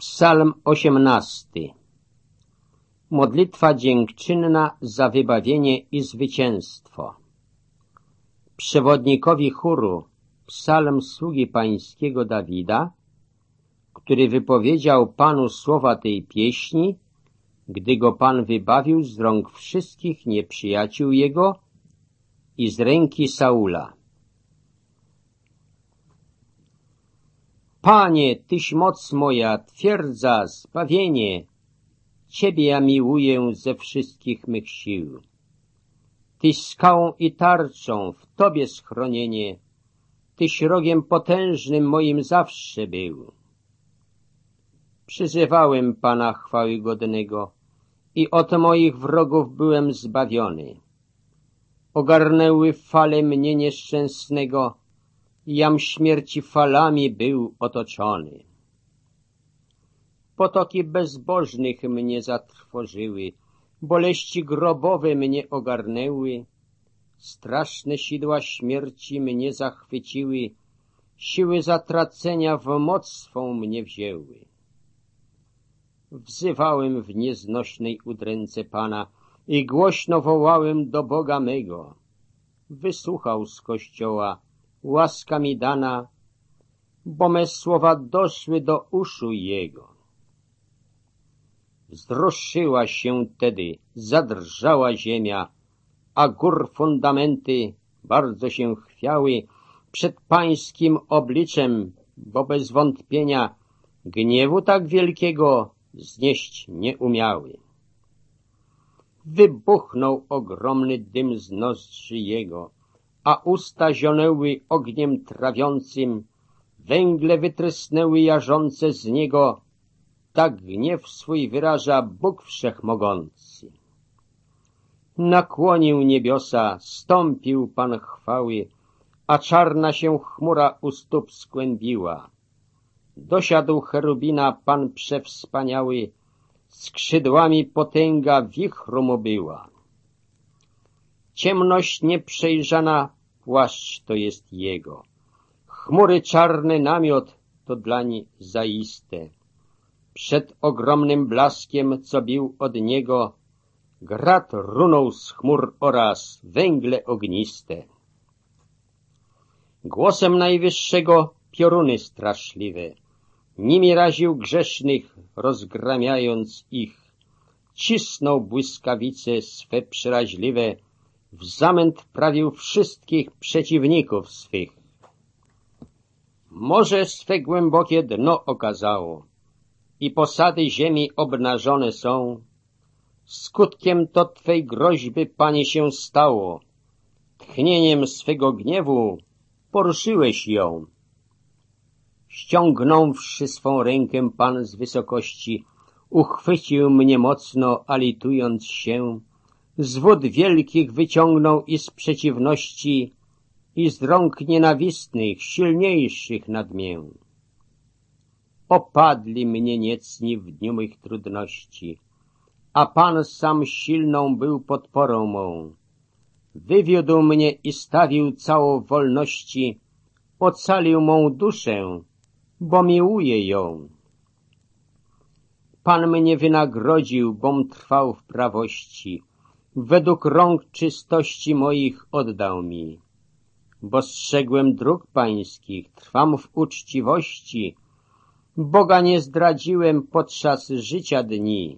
Psalm 18. Modlitwa dziękczynna za wybawienie i zwycięstwo. Przewodnikowi chóru psalm sługi pańskiego Dawida, który wypowiedział Panu słowa tej pieśni, gdy go Pan wybawił z rąk wszystkich nieprzyjaciół jego i z ręki Saula. Panie, Tyś moc moja, twierdza, zbawienie, Ciebie ja miłuję ze wszystkich mych sił. Tyś skałą i tarczą, w Tobie schronienie, Tyś rogiem potężnym moim zawsze był. Przyzywałem Pana chwały godnego i od moich wrogów byłem zbawiony. Ogarnęły fale mnie nieszczęsnego, jam śmierci falami był otoczony. Potoki bezbożnych mnie zatrwożyły, boleści grobowe mnie ogarnęły, straszne sidła śmierci mnie zachwyciły, siły zatracenia w moc swą mnie wzięły. Wzywałem w nieznośnej udręce Pana i głośno wołałem do Boga mego. Wysłuchał z kościoła, łaska mi dana, bo me słowa doszły do uszu Jego. Wzruszyła się tedy, zadrżała ziemia, a gór fundamenty bardzo się chwiały przed Pańskim obliczem, bo bez wątpienia gniewu tak wielkiego znieść nie umiały. Wybuchnął ogromny dym z nozdrzy Jego, a usta zionęły ogniem trawiącym, węgle wytrysnęły jarzące z Niego, tak gniew swój wyraża Bóg Wszechmogący. Nakłonił niebiosa, stąpił Pan chwały, a czarna się chmura u stóp skłębiła. Dosiadł cherubina Pan przewspaniały, skrzydłami potęga wichru mu była. Ciemność nieprzejrzana, płaszcz to jest Jego. Chmury czarny namiot to dlań zaiste. Przed ogromnym blaskiem, co bił od Niego, grad runął z chmur oraz węgle ogniste. Głosem Najwyższego pioruny straszliwe, nimi raził grzesznych, rozgramiając ich. Cisnął błyskawice swe przeraźliwe, w zamęt wprawił wszystkich przeciwników swych. Morze swe głębokie dno okazało i posady ziemi obnażone są. Skutkiem to Twej groźby, Panie, się stało. Tchnieniem swego gniewu poruszyłeś ją. Ściągnąwszy swą rękę Pan z wysokości, uchwycił mnie mocno, a litując się, z wód wielkich wyciągnął i z przeciwności, i z rąk nienawistnych, silniejszych nad mię. Opadli mnie niecni w dniu mych trudności, a Pan sam silną był podporą mą. Wywiódł mnie i stawił całą w wolności, ocalił mą duszę, bo miłuje ją. Pan mnie wynagrodził, bom trwał w prawości, według rąk czystości moich oddał mi. Bo strzegłem dróg Pańskich, trwam w uczciwości, Boga nie zdradziłem podczas życia dni.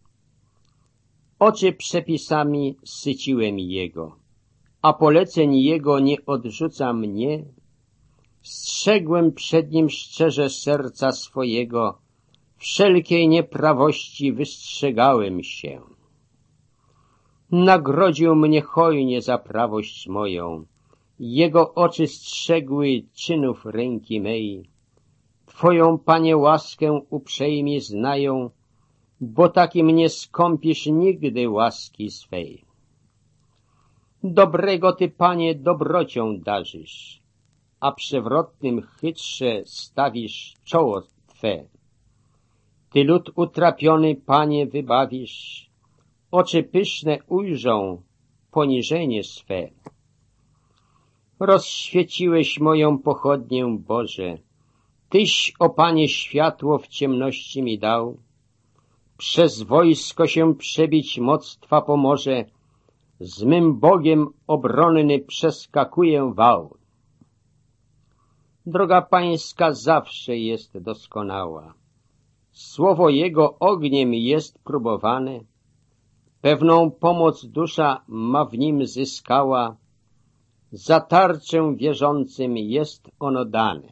Oczy przepisami syciłem Jego, a poleceń Jego nie odrzuca mnie. Strzegłem przed Nim szczerze serca swojego, wszelkiej nieprawości wystrzegałem się. Nagrodził mnie hojnie za prawość moją, Jego oczy strzegły czynów ręki mej. Twoją, Panie, łaskę uprzejmie znają, bo takim nie skąpisz nigdy łaski swej. Dobrego Ty, Panie, dobrocią darzysz, a przewrotnym chytrze stawisz czoło Twe. Ty lud utrapiony, Panie, wybawisz, oczy pyszne ujrzą poniżenie swe. Rozświeciłeś moją pochodnię, Boże, Tyś, o Panie, światło w ciemności mi dał, przez wojsko się przebić moc Twa pomoże, z mym Bogiem obronny przeskakuję wał. Droga Pańska zawsze jest doskonała, słowo Jego ogniem jest próbowane, pewną pomoc dusza ma w nim zyskała, za tarczę wierzącym jest ono dane.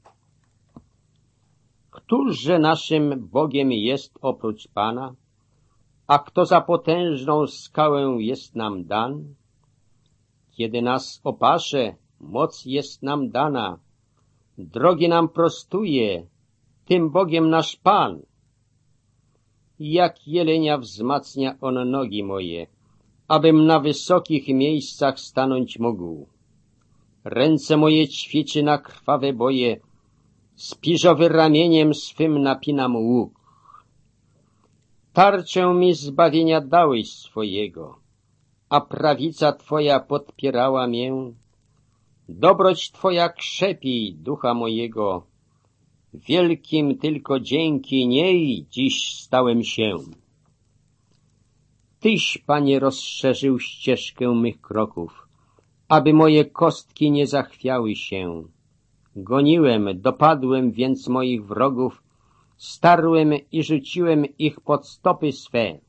Któżże naszym Bogiem jest oprócz Pana? A kto za potężną skałę jest nam dan? Kiedy nas opasze, moc jest nam dana, drogi nam prostuje, tym Bogiem nasz Pan. Jak jelenia wzmacnia on nogi moje, abym na wysokich miejscach stanąć mógł. Ręce moje ćwiczy na krwawe boje, spiżowy ramieniem swym napinam łuk. Tarczę mi zbawienia dałeś swojego, a prawica Twoja podpierała mię. Dobroć Twoja krzepi ducha mojego, wielkim tylko dzięki niej dziś stałem się. Tyś, Panie, rozszerzył ścieżkę mych kroków, aby moje kostki nie zachwiały się. Goniłem, dopadłem więc moich wrogów, starłem i rzuciłem ich pod stopy swe.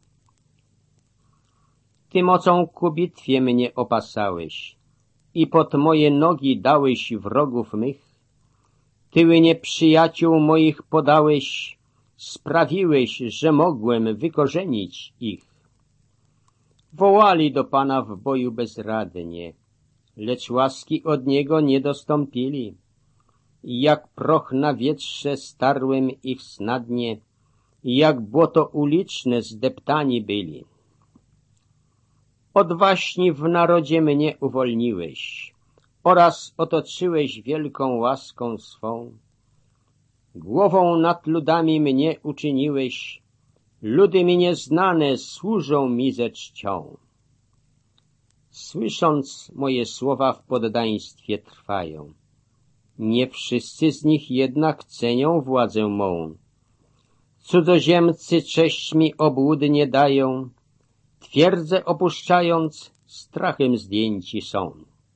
Ty mocą ku bitwie mnie opasałeś i pod moje nogi dałeś wrogów mych. Tyły nieprzyjaciół moich podałeś, sprawiłeś, że mogłem wykorzenić ich. Wołali do Pana w boju bezradnie, lecz łaski od Niego nie dostąpili. Jak proch na wietrze starłem ich snadnie, jak błoto uliczne zdeptani byli. Od waśni w narodzie mnie uwolniłeś oraz otoczyłeś wielką łaską swą. Głową nad ludami mnie uczyniłeś, ludy mi nieznane służą mi ze czcią. Słysząc moje słowa w poddaństwie trwają. Nie wszyscy z nich jednak cenią władzę mą. Cudzoziemcy cześć mi obłudnie dają, twierdzę opuszczając, strachem zdjęci są.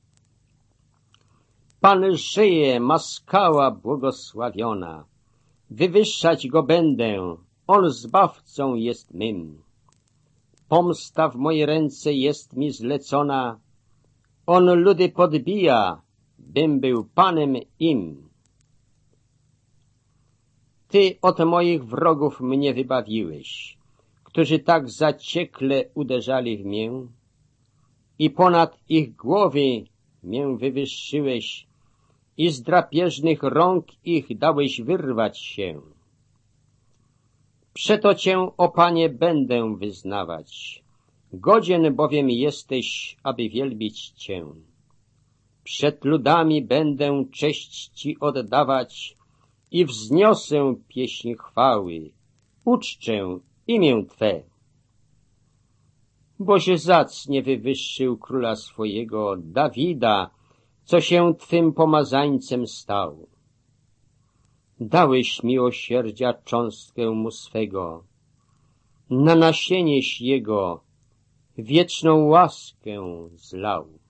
Pan żyje, ma skała błogosławiona, wywyższać go będę, on zbawcą jest mym. Pomsta w moje ręce jest mi zlecona, on ludy podbija, bym był panem im. Ty od moich wrogów mnie wybawiłeś, którzy tak zaciekle uderzali w mię, i ponad ich głowy mię wywyższyłeś i z drapieżnych rąk ich dałeś wyrwać się. Przeto Cię, o Panie, będę wyznawać, godzien bowiem jesteś, aby wielbić Cię. Przed ludami będę cześć Ci oddawać i wzniosę pieśń chwały, uczczę imię Twe. Boś zacnie wywyższył króla swojego, Dawida, co się Twym pomazańcem stał. Dałeś miłosierdzia cząstkę mu swego, na nasienieś jego wieczną łaskę zlał.